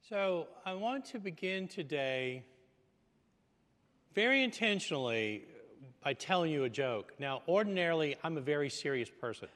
So I want to begin today very intentionally by telling you a joke. Now, ordinarily, I'm a very serious person.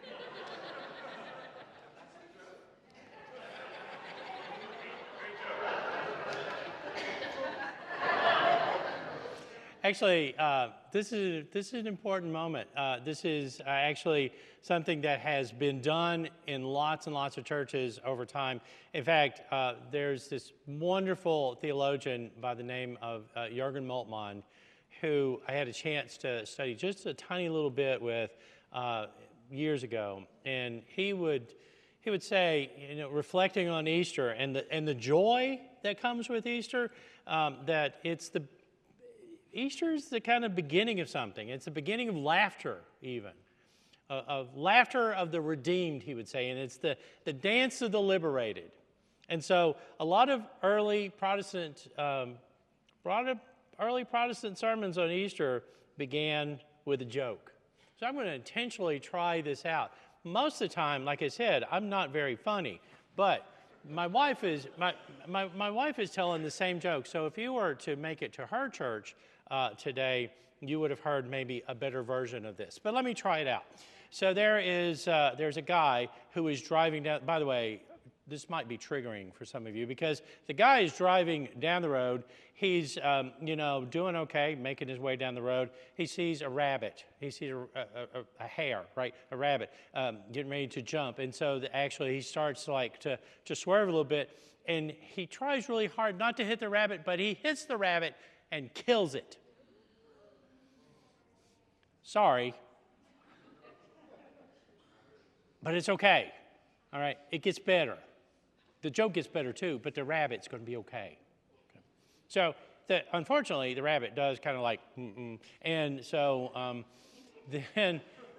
Actually, this is an important moment. This is actually something that has been done in lots and lots of churches over time. In fact, there's this wonderful theologian by the name of Jürgen Moltmann, who I had a chance to study just a tiny little bit with years ago, and he would say, reflecting on Easter and the joy that comes with Easter, that Easter is the kind of beginning of something. It's the beginning of laughter, even. Of laughter of the redeemed, he would say. And it's the dance of the liberated. And so a lot of early Protestant sermons on Easter began with a joke. So I'm going to intentionally try this out. Most of the time, like I said, I'm not very funny. But my wife is telling the same joke. So if you were to make it to her church today, you would have heard maybe a better version of this. But let me try it out. So there's a guy who is driving down. By the way, this might be triggering for some of you because the guy is driving down the road. He's doing okay, making his way down the road. He sees a rabbit. He sees a hare, right? A rabbit getting ready to jump. And so actually he starts to swerve a little bit, and he tries really hard not to hit the rabbit, but he hits the rabbit and kills it. Sorry. But it's okay. All right, it gets better. The joke gets better too, but the rabbit's going to be okay. So, unfortunately, the rabbit does kind of like, and so then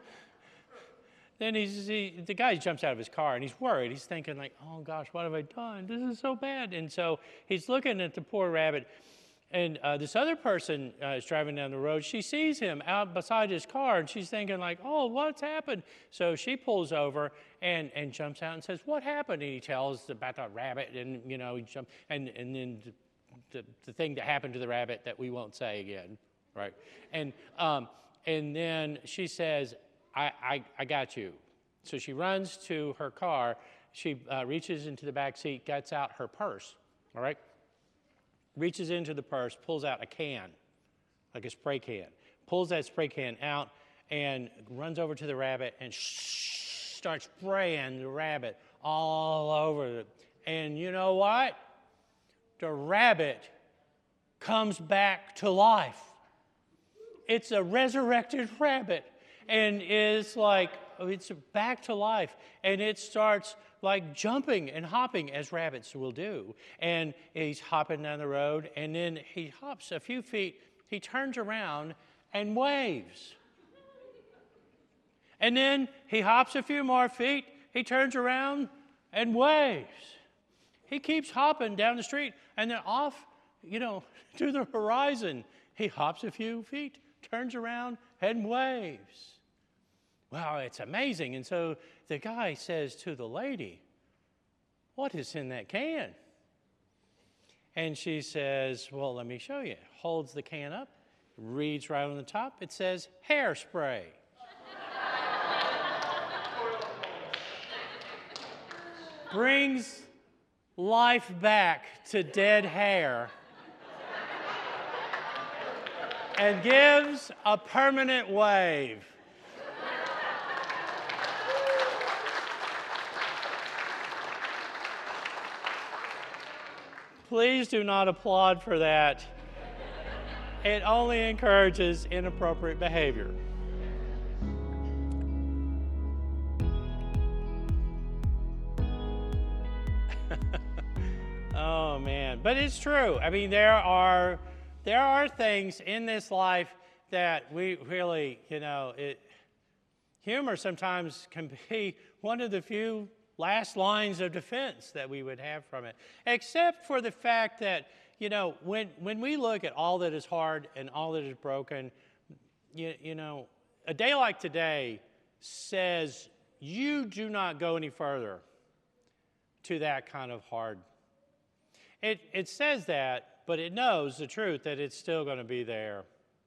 the guy jumps out of his car and he's worried. He's thinking like, oh gosh, what have I done? This is so bad. And so he's looking at the poor rabbit, and this other person is driving down the road. She sees him out beside his car, and she's thinking like, oh, what's happened? So she pulls over and jumps out and says, what happened? And he tells about the rabbit, and he jumped, and then the thing that happened to the rabbit that we won't say again, right? And then she says, I got you. So she runs to her car. She reaches into the back seat, gets out her purse, all right? Reaches into the purse, pulls out a can, like a spray can, pulls that spray can out and runs over to the rabbit and starts spraying the rabbit all over it. And you know what? The rabbit comes back to life. It's a resurrected rabbit, and it's back to life, and it starts like jumping and hopping as rabbits will do. And he's hopping down the road, and then he hops a few feet, he turns around and waves. And then he hops a few more feet, he turns around and waves. He keeps hopping down the street, and then off, to the horizon, he hops a few feet, turns around and waves. Wow, it's amazing. And so the guy says to the lady, what is in that can? And she says, well, let me show you. Holds the can up, reads right on the top. It says hairspray. Brings life back to dead hair and gives a permanent wave. Please do not applaud for that. It only encourages inappropriate behavior. Oh man, but it's true. I mean, there are things in this life that we really, humor sometimes can be one of the few last lines of defense that we would have from it, except for the fact that, when we look at all that is hard and all that is broken, a day like today says you do not go any further to that kind of hard. It says that, but it knows the truth that it's still going to be there.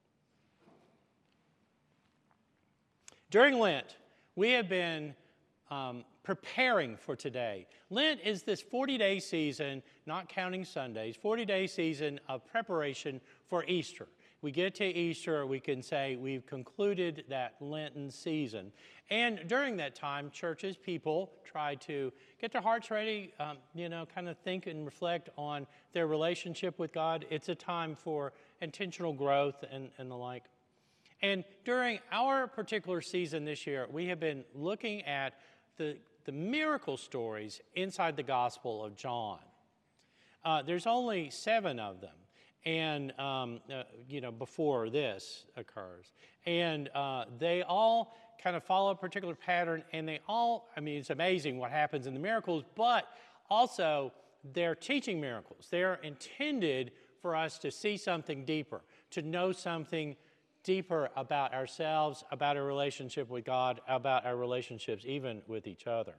During Lent, we have been preparing for today. Lent is this 40-day season, not counting Sundays, 40-day season of preparation for Easter. We get to Easter, we can say we've concluded that Lenten season. And during that time, churches, people try to get their hearts ready, kind of think and reflect on their relationship with God. It's a time for intentional growth and the like. And during our particular season this year, we have been looking at the miracle stories inside the Gospel of John. There's only 7 of them, and before this occurs, and they all kind of follow a particular pattern, and they all, it's amazing what happens in the miracles, but also they're teaching miracles. They're intended for us to see something deeper, to know something deeper about ourselves, about our relationship with God, about our relationships even with each other.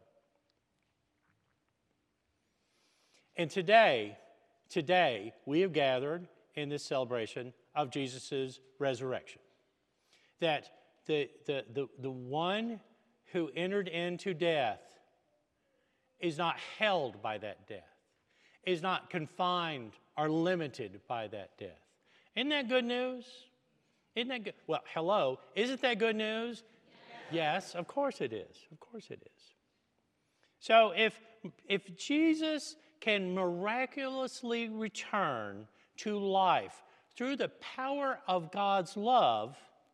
And today we have gathered in this celebration of Jesus' resurrection. That the one who entered into death is not held by that death, is not confined or limited by that death. Isn't that good news? Isn't that good? Well, hello. Isn't that good news? Yes, of course it is. Of course it is. So if Jesus can miraculously return to life through the power of God's love,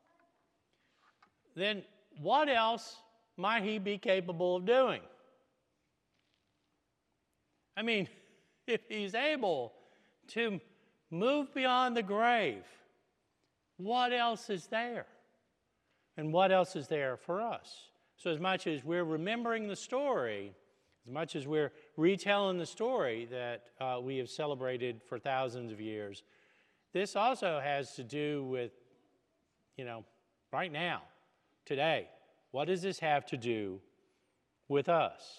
then what else might he be capable of doing? If he's able to move beyond the grave, what else is there? And what else is there for us? So as much as we're remembering the story, as much as we're retelling the story that we have celebrated for thousands of years, this also has to do with, right now, today. What does this have to do with us?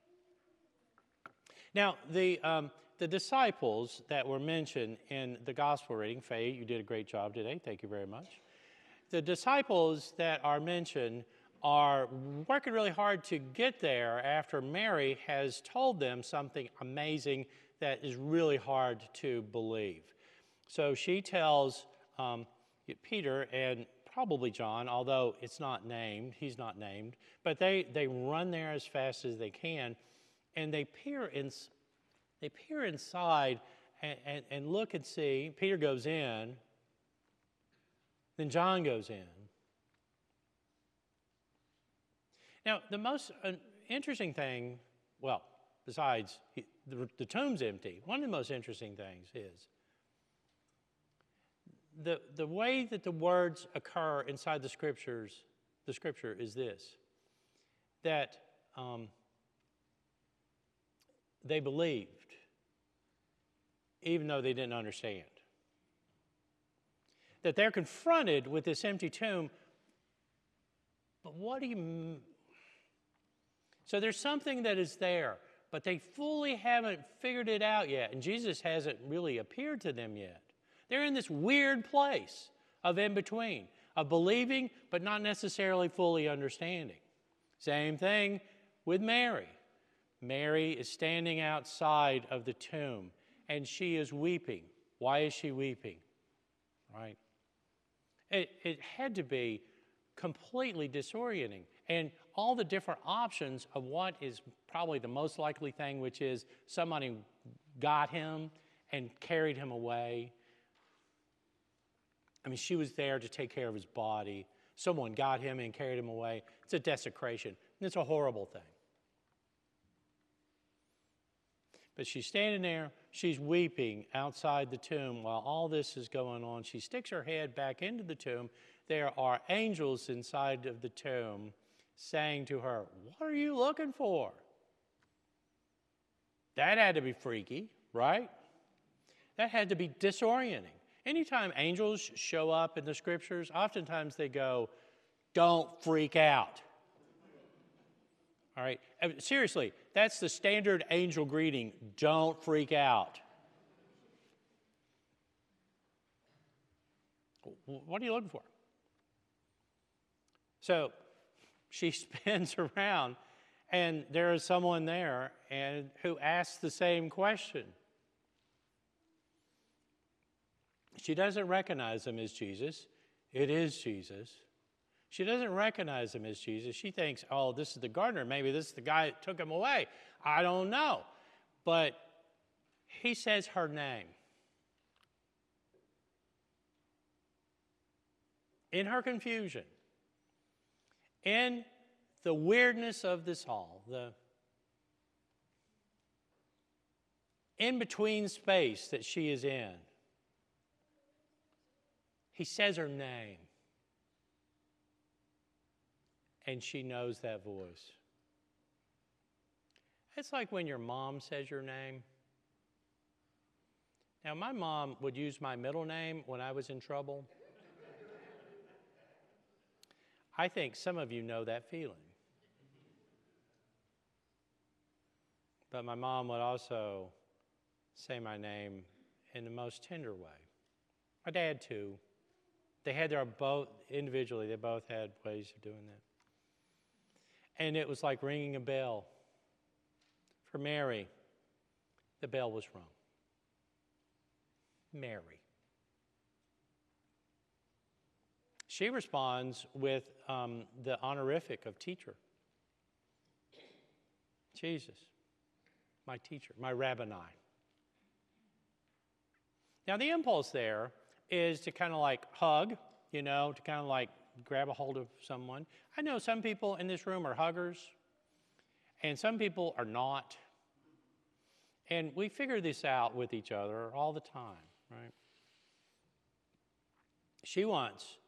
Now, the disciples that were mentioned in the gospel reading, Faye, you did a great job today. Thank you very much. The disciples that are mentioned are working really hard to get there after Mary has told them something amazing that is really hard to believe. So she tells Peter and probably John, although it's not named, he's not named, but they run there as fast as they can, and they peer inside and look and see. Peter goes in, then John goes in. Now, the most interesting thing, well, besides the tomb's empty, one of the most interesting things is the way that the words occur inside the scripture is this, that they believed, even though they didn't understand. That they're confronted with this empty tomb, but what do you... So there's something that is there, but they fully haven't figured it out yet, and Jesus hasn't really appeared to them yet. They're in this weird place of in-between, of believing, but not necessarily fully understanding. Same thing with Mary. Mary is standing outside of the tomb, and she is weeping. Why is she weeping? Right? It had to be completely disorienting. And all the different options of what is probably the most likely thing, which is somebody got him and carried him away. She was there to take care of his body. Someone got him and carried him away. It's a desecration. And it's a horrible thing. But she's standing there, she's weeping outside the tomb while all this is going on. She sticks her head back into the tomb. There are angels inside of the tomb saying to her, "What are you looking for?" That had to be freaky, right? That had to be disorienting. Anytime angels show up in the scriptures, oftentimes they go, "Don't freak out." All right? Seriously, that's the standard angel greeting. Don't freak out. What are you looking for? So she spins around, and there is someone there and who asks the same question. She doesn't recognize him as Jesus. It is Jesus. She doesn't recognize him as Jesus. She thinks, oh, this is the gardener. Maybe this is the guy that took him away. I don't know. But he says her name. In her confusion, in the weirdness of this hall, the in-between space that she is in, he says her name. And she knows that voice. It's like when your mom says your name. Now, my mom would use my middle name when I was in trouble. I think some of you know that feeling. But my mom would also say my name in the most tender way. My dad, too. They had their both, individually, they both had ways of doing that. And it was like ringing a bell. For Mary, the bell was rung. Mary. She responds with the honorific of teacher. Jesus, my teacher, my rabboni. Now, the impulse there is to kind of like hug, to kind of like grab a hold of someone. I know some people in this room are huggers, and some people are not. And we figure this out with each other all the time, right? She wants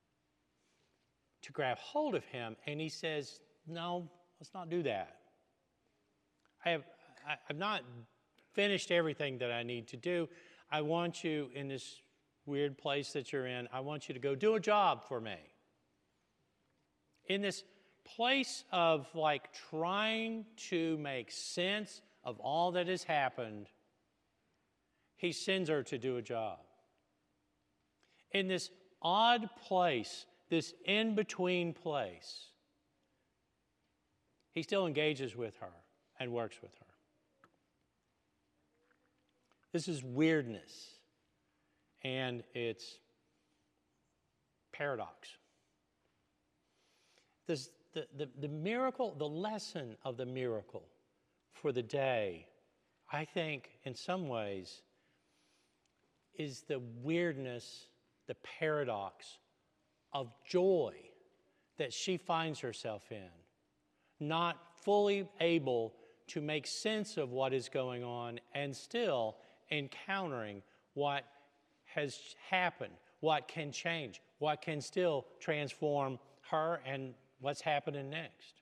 to grab hold of him, and he says, no, let's not do that. I've not finished everything that I need to do. I want you in this weird place that you're in. I want you to go do a job for me. In this place of like trying to make sense of all that has happened, he sends her to do a job. In this odd place, this in-between place, he still engages with her and works with her. This is weirdness, and it's paradox. The miracle, the lesson of the miracle for the day, I think in some ways, is the weirdness, the paradox of joy that she finds herself in, not fully able to make sense of what is going on and still encountering what has happened, what can change, what can still transform her and what's happening next.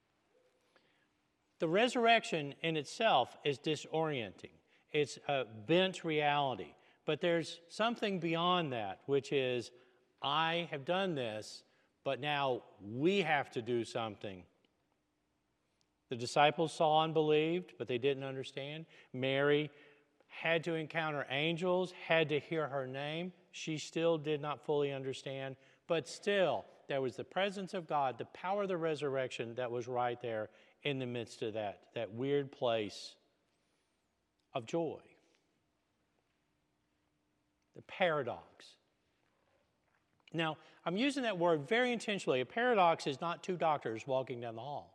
The resurrection in itself is disorienting. It's a bent reality. But there's something beyond that, which is, I have done this, but now we have to do something. The disciples saw and believed, but they didn't understand. Mary had to encounter angels, had to hear her name. She still did not fully understand, but still, there was the presence of God, the power of the resurrection that was right there in the midst of that weird place of joy. The paradox. Now, I'm using that word very intentionally. A paradox is not two doctors walking down the hall.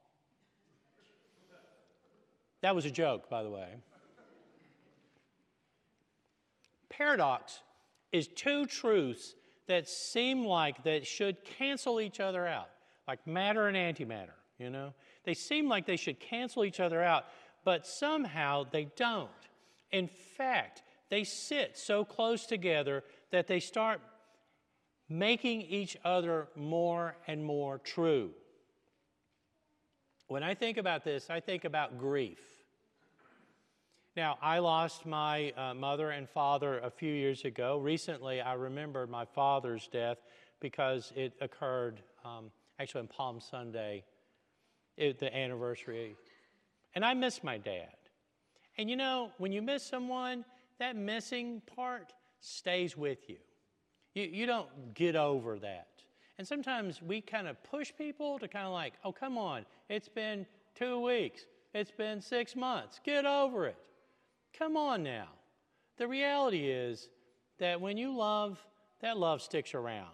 That was a joke, by the way. Paradox is two truths that seem like that should cancel each other out, like matter and antimatter, They seem like they should cancel each other out, but somehow they don't. In fact, they sit so close together that they start making each other more and more true. When I think about this, I think about grief. Now, I lost my mother and father a few years ago. Recently, I remembered my father's death because it occurred actually on Palm Sunday, the anniversary. And I miss my dad. And when you miss someone, that missing part stays with you. You don't get over that. And sometimes we kind of push people to kind of like, oh, come on, it's been 2 weeks. It's been 6 months. Get over it. Come on now. The reality is that when you love, that love sticks around.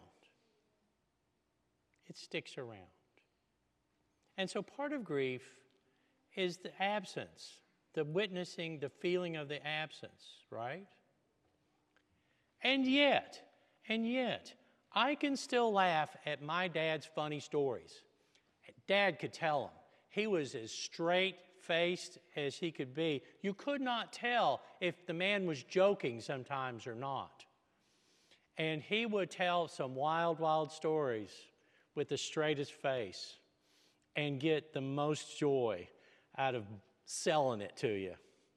It sticks around. And so part of grief is the absence, the witnessing, the feeling of the absence, right? And yet, I can still laugh at my dad's funny stories. Dad could tell them. He was as straight-faced as he could be. You could not tell if the man was joking sometimes or not. And he would tell some wild, wild stories with the straightest face and get the most joy out of selling it to you.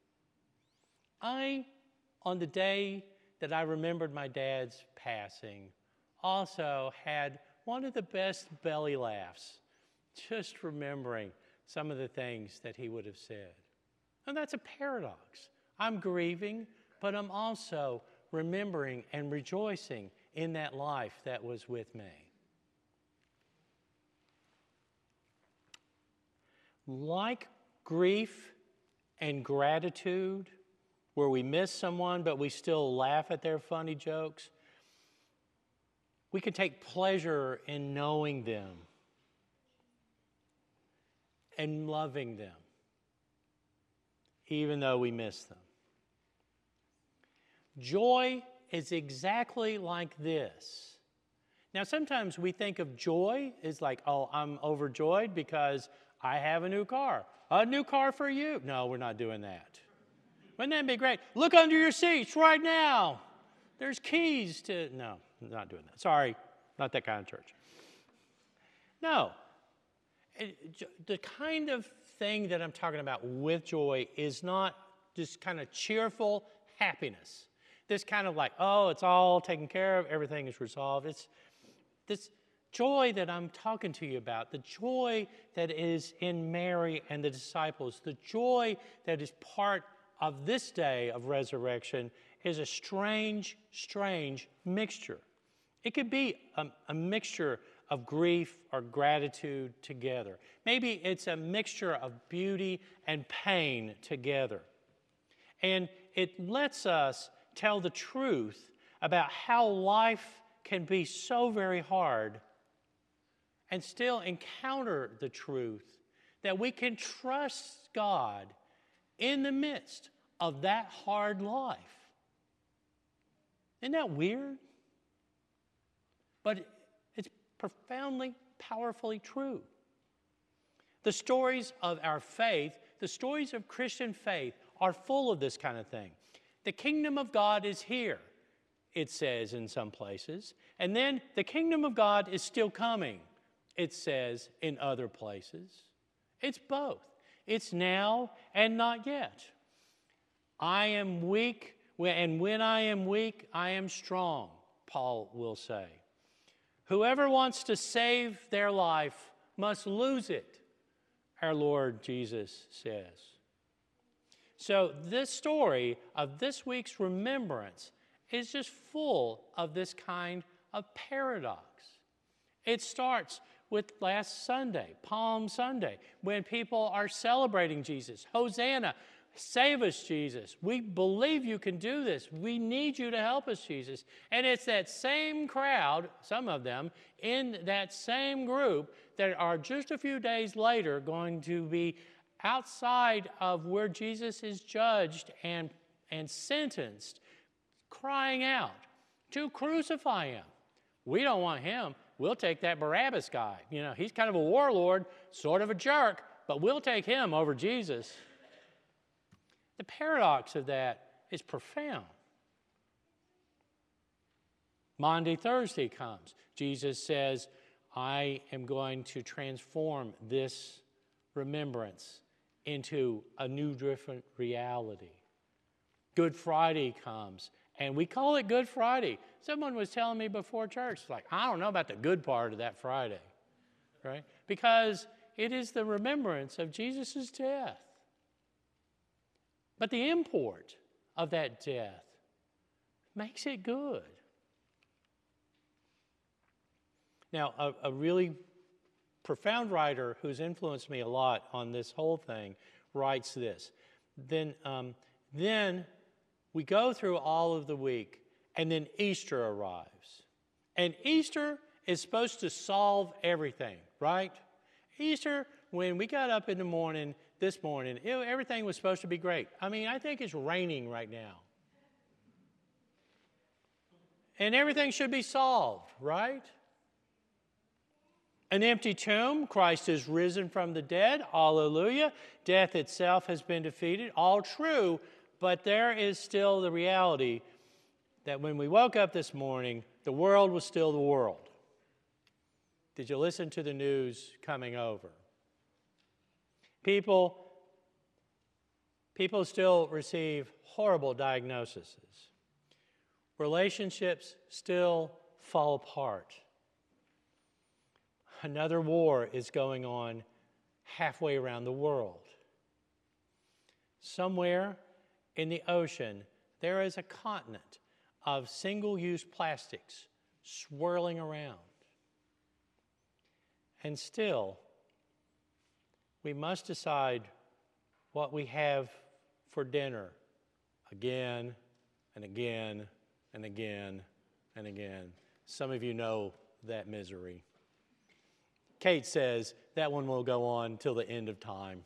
On the day that I remembered my dad's passing, also had one of the best belly laughs, just remembering some of the things that he would have said. And that's a paradox. I'm grieving, but I'm also remembering and rejoicing in that life that was with me. Like grief and gratitude, where we miss someone but we still laugh at their funny jokes, we can take pleasure in knowing them and loving them, even though we miss them. Joy is exactly like this. Now, sometimes we think of joy as like, oh, I'm overjoyed because I have a new car. A new car for you. No, we're not doing that. Wouldn't that be great? Look under your seats right now. There's keys to... No, I'm not doing that. Sorry, not that kind of church. No. The kind of thing that I'm talking about with joy is not just kind of cheerful happiness. This kind of like, oh, it's all taken care of, everything is resolved. It's this joy that I'm talking to you about, the joy that is in Mary and the disciples, the joy that is part of this day of resurrection is a strange, strange mixture. It could be a mixture of grief or gratitude together. Maybe it's a mixture of beauty and pain together. And it lets us tell the truth about how life can be so very hard and still encounter the truth that we can trust God in the midst of that hard life. Isn't that weird? But it's profoundly, powerfully true. The stories of our faith, the stories of Christian faith, are full of this kind of thing. The kingdom of God is here, it says in some places. And then the kingdom of God is still coming, it says in other places. It's both. It's now and not yet. I am weak, and when I am weak, I am strong, Paul will say. Whoever wants to save their life must lose it, our Lord Jesus says. So this story of this week's remembrance is just full of this kind of paradox. It starts with last Sunday, Palm Sunday, when people are celebrating Jesus. Hosanna, save us, Jesus. We believe you can do this. We need you to help us, Jesus. And it's that same crowd, some of them, in that same group that are just a few days later going to be outside of where Jesus is judged and sentenced, crying out to crucify him. We don't want him. We'll take that Barabbas guy. You know, he's kind of a warlord, sort of a jerk, but we'll take him over Jesus. The paradox of that is profound. Maundy Thursday comes. Jesus says, I am going to transform this remembrance into a new, different reality. Good Friday comes, and we call it Good Friday. Someone was telling me before church, like, I don't know about the good part of that Friday, right? Because it is the remembrance of Jesus' death. But the import of that death makes it good. Now, a really profound writer who's influenced me a lot on this whole thing writes this. Then we go through all of the week, and then Easter arrives. And Easter is supposed to solve everything, right? Easter, when we got up in the morning, this morning, everything was supposed to be great. I mean, I think it's raining right now. And everything should be solved, right? An empty tomb, Christ is risen from the dead, hallelujah. Death itself has been defeated, all true, but there is still the reality that when we woke up this morning, the world was still the world. Did you listen to the news coming over? People still receive horrible diagnoses. Relationships still fall apart. Another war is going on halfway around the world. Somewhere in the ocean, there is a continent of single-use plastics swirling around. And still, we must decide what we have for dinner again and again and again and again. Some of you know that misery. Kate says that one will go on till the end of time.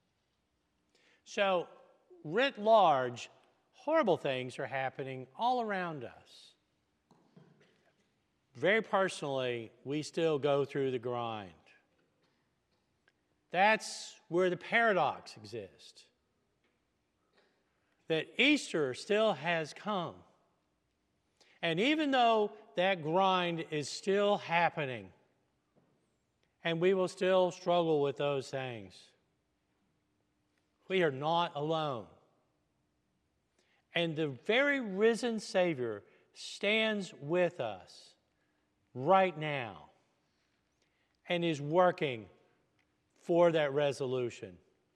So, writ large, horrible things are happening all around us. Very personally, we still go through the grind. That's where the paradox exists. That Easter still has come. And even though that grind is still happening, and we will still struggle with those things, we are not alone. And the very risen Savior stands with us right now and is working for that resolution.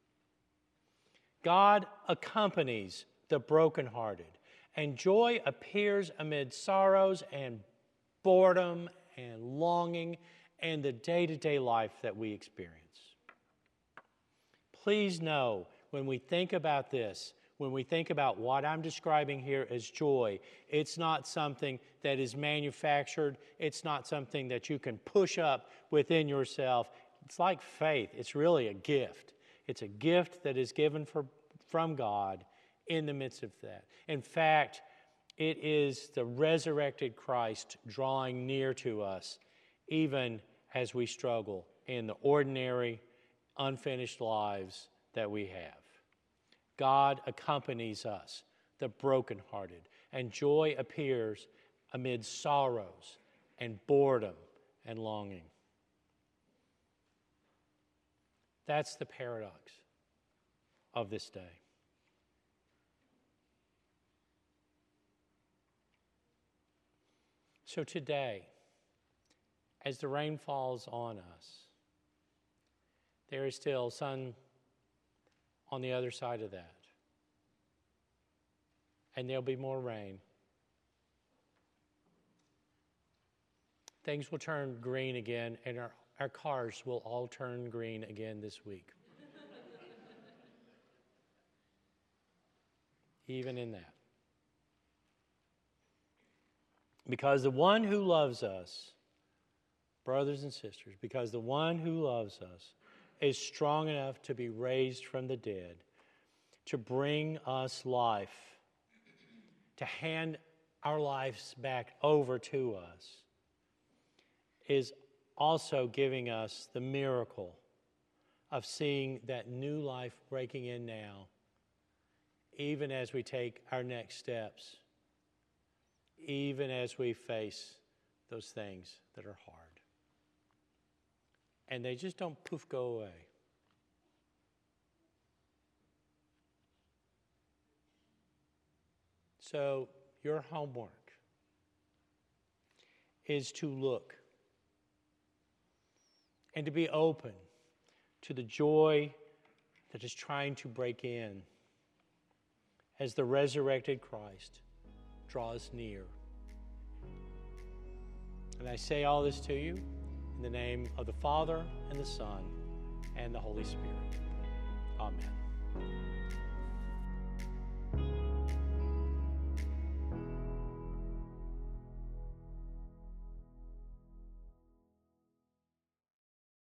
God accompanies the brokenhearted, and joy appears amid sorrows and boredom and longing and the day-to-day life that we experience. Please know, when we think about this, when we think about what I'm describing here as joy, it's not something that is manufactured. It's not something that you can push up within yourself. It's like faith. It's really a gift. It's a gift that is given from God in the midst of that. In fact, it is the resurrected Christ drawing near to us, even as we struggle in the ordinary, unfinished lives that we have. God accompanies us, the brokenhearted, and joy appears amid sorrows and boredom and longing. That's the paradox of this day. So today, as the rain falls on us, there is still sun on the other side of that. And there'll be more rain. Things will turn green again, and our cars will all turn green again this week. Even in that. Because the one who loves us, brothers and sisters, because the one who loves us is strong enough to be raised from the dead, to bring us life, to hand our lives back over to us, is also giving us the miracle of seeing that new life breaking in now, even as we take our next steps, even as we face those things that are hard. And they just don't poof go away. So your homework is to look and to be open to the joy that is trying to break in as the resurrected Christ draws near. And I say all this to you In the name of the Father, and the Son, and the Holy Spirit. Amen.